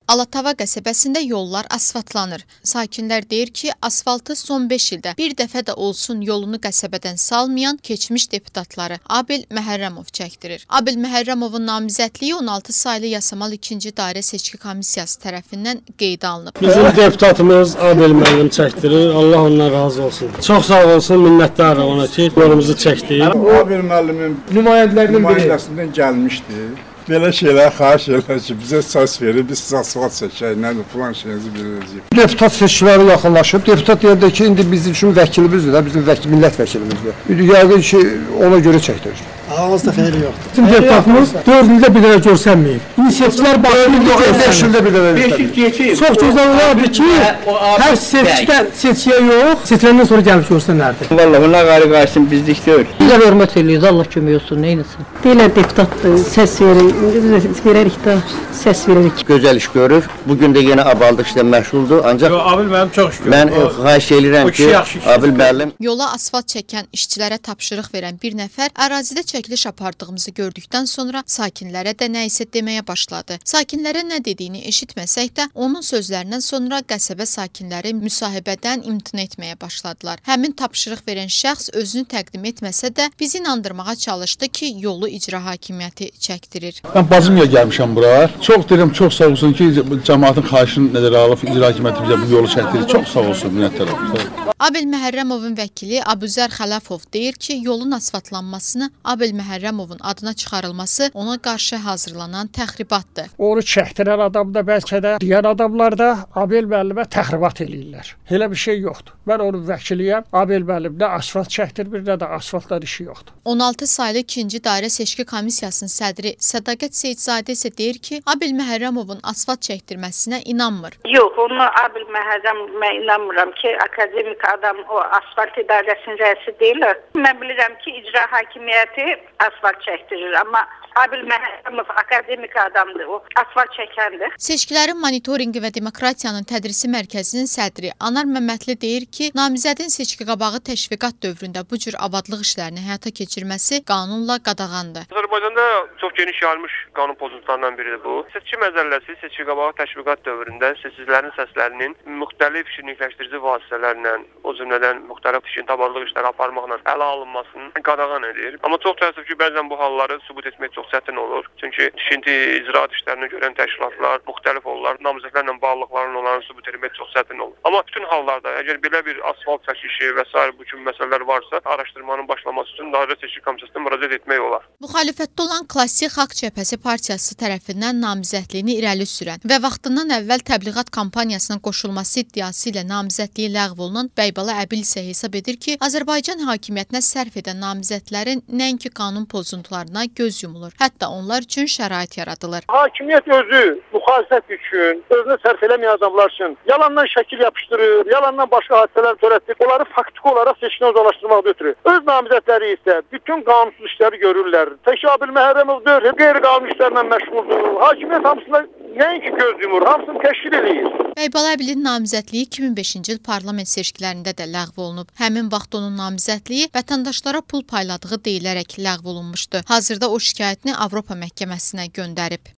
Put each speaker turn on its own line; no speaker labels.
Alatava qəsəbəsində yollar asfaltlanır. Sakinlər deyir ki, asfaltı son 5 ildə bir dəfə də olsun yolunu qəsəbədən salmayan keçmiş deputatları Abel Məhərrəmov çəkdirir. Abel Məhərrəmovun namizədliyi 16 saylı Yasamal 2-ci Dairə Seçki Komissiyası tərəfindən qeydə alınıb.
Bizim deputatımız Abel müəllim çəkdirir. Allah ondan razı olsun. Çox sağ olsun, minnətdarım ona ki, yolumuzu çəkdi.
Abel müəllimin nümayəndəsindən gəlmişdi. Belə şeylər xahiş edirlər ki, bizə səs verir, biz asfalt çəkək, nədir, falan şeyinizi biliriz.
Deputat seçkiləri yaxınlaşıb, deputat deyirdi ki, indi bizim üçün vəkilimizdir də, bizim millət vəkilimizdir. Yəqin ki, ona görə çəkdirir.
Ağız da xeyri yoxdur.
Bizim deputatımız 4 ildə bir dənə görsənməyib. İnisiyativlər başlayıb
5 ildə bir dənə.
Çox gözəl olardı ki, hər seçkidən seçkiyə yox, seçiləndən sonra gəlib görsənlərdi.
Vallahi onlar qarşı bizlik deyil.
Bizə hörmət ediyoruz, Allah kömək olsun, neyləsin. Deyirlər deputatdır, səs verir, biz verərik də, səs veririk.
Gözəl iş görür. Bugün də yenə Abalda işlə məşğuldur. Ancaq
Abel müəllim çox şükür.
Mən xahiş edirəm ki, Abel müəllim
Yola asfalt çəkən işçilərə tapşırıq verən bir nəfər ərazidə çəkiliş apardığımızı gördükdən sonra sakinlərə də nə isə deməyə başladı. Sakinlərə nə dediyini eşitməsək də, onun sözlərindən sonra qəsəbə sakinləri müsahibədən imtina etməyə başladılar. Həmin tapşırıq verən şəxs özünü təqdim etməsə də, bizi inandırmağa çalışdı ki, yolu icra hakimiyyəti çəkdirir.
Mən bacımla gəlmişəm bura. Çox deyirəm, çox sağ olsun ki, cəmaatın xahişini nəzərə alıb icra hakimiyyəti bizə bu yolu çəkdirir. Çox sağ olsun, minnətdaram.
Abel Məhərrəmovun vəkili Abuzər Xələfov deyir ki, yolun asfaltlanmasını Abel Məhərrəmovun adına çıxarılması ona qarşı hazırlanan təxribatdır.
Onu çəkdirən adam da bəlkə də deyən adamlar da Abel müəllimə təxribat eləyirlər. Elə bir şey yoxdur. Mən onun vəkiliyəm. Abel müəllim nə asfalt çəkdirmir, nə də asfaltlar işi yoxdur.
16 saylı 2-ci Dairə Seçki Komissiyasının sədri Sədaqət Seyidzadə isə deyir ki, Abel Məhərrəmovun asfalt çəkdirməsinə inanmır.
Yox, onu Abel Məhərrəmovə inanmıram ki, akademik adam o asfalt idarəsinin rəisi deyil. Mən bilirəm ki, icra hakimiyyəti asfalt çəkdirir, amma Abel Məhərrəmov akademik adamdır, o asfalt çəkəndir.
Seçkilərin monitorinqi və demokratiyanın tədrisi mərkəzinin sədri Anar Məmmədli deyir ki, namizədin seçki qabağı təşviqat dövründə bu cür abadlıq işlərini həyata keçirməsi qanunla qadağandır.
Azərbaycanda çox geniş yayılmış qanun pozuntularından biridir bu. Seçki məzəlləsi seçki qabağı təşviqat dövründə seçicilərin səslərinin müxtəlif şirinlikləşdirici vasitələrlə, o cümlədən müxtəlif işin tabarlıq işləri aparmaqla ələ alınmasını qadağan edir. Amma çox təəssüf ki, bəzən bu halları sübut etmək çox çətin olur. Çünki tikinti icraat işlərini görən təşkilatlar müxtəlif olurlar. Namizədlərlə bağlılıqların onların sübut etmək çox çətin olur. Amma bütün hallarda əgər belə bir asfalt çəkişi və s. bu kimi məsələlər varsa, araşdırmanın başlaması üçün Dairə Seçki Komissiyasına müraciət etmək olar.
Müxalifətdə olan Klassik Xalq Cəbhəsi Partiyası tərəfindən namizədliyini irəli sürən və vaxtından əvvəl təbliğat kampaniyasına qoşulması iddiası ilə namizədliyi ləğv olunan Bəybala Əbil isə hesab edir ki, Azərbaycan hakimiyyətinə sərf edən namizədlərin nəinki qanun pozuntularına göz yumulur. Hətta onlar üçün şərait yaradılır.
Hakimiyyət özü müxalifət üçün, özünə sərf eləməyən adamlar üçün yalandan şəkil yapışdırır, yalandan başqa hadisələr törətdir. Onları faktiki olaraq seçkidən uzaqlaşdırmaqda ötürü. Öz namizədləri isə bütün qanunsuz işləri görürlər. Tək Abel Məhərrəmov deyil, qeyri-qanuni işlərlə məşğuldur. Hakimiyyət hamısına nəinki göz yumur, hamısını təşkil edir.
Bəybala Əbilin namizədliyi 2005-ci il parlament seçkilərində də ləğv olunub. Həmin vaxt onun namizədliyi vətəndaşlara pul payladığı deyilərək ləğv olunmuşdu. Hazırda o şikayətini Avropa məhkəməsinə göndərib.